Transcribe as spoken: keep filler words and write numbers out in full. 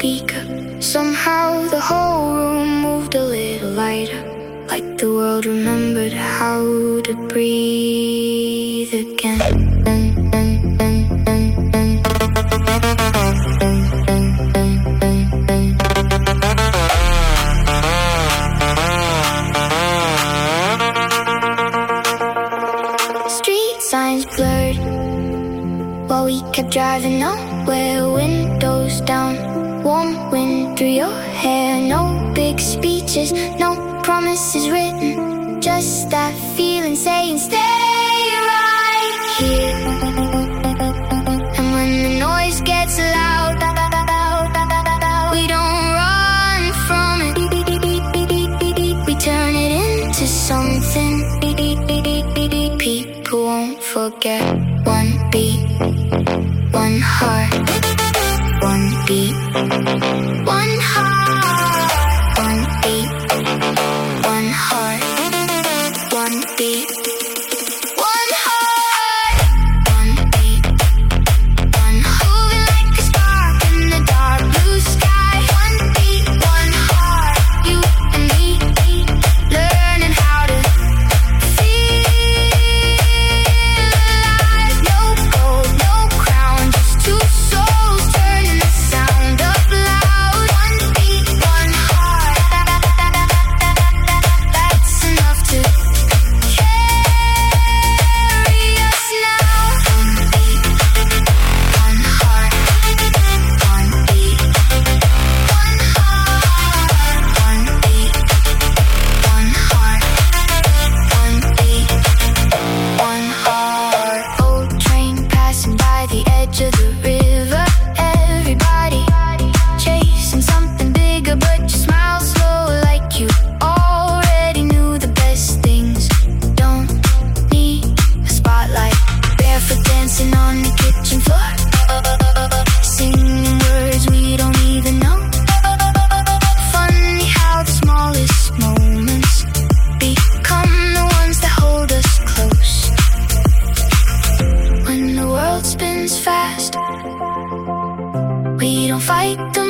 speaker. Somehow the whole room moved a little lighter, like the world remembered how to breathe again. Street signs blurred while we kept driving nowhere, windows down, warm wind through your hair. No big speeches, no promises written, just that feeling saying stay right here. And when the noise gets loud, we don't run from it, we turn it into something people won't forget. One beat, one heart, one beat, one heart, one beat, one heart, one beat, one heart, one beat, one heart, moving like a spark in the dark blue sky. One beat, one heart, you and me, learning how to feel alive. No gold, no crown, just two souls turning the sound up loud. One beat, one heart, that's enough to carry us now. One beat, one heart, one beat, one heart, one beat, one heart, one beat, one heart. Old train passing by the edge of the river. Everybody chasing something bigger, but you smile slow like you already knew the best things. Don't need a spotlight. Barefoot dancing on the kitchen floor, singing words we don't even know. Funny how the smallest moments become the ones that hold us close. When the world spins fast, we don't fight the